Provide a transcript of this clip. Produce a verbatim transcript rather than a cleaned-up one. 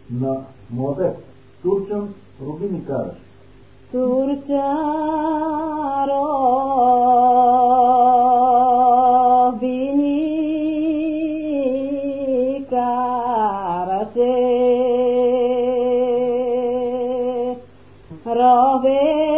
на младец, турчан, роби ни караш. Турча роби ни караше, робе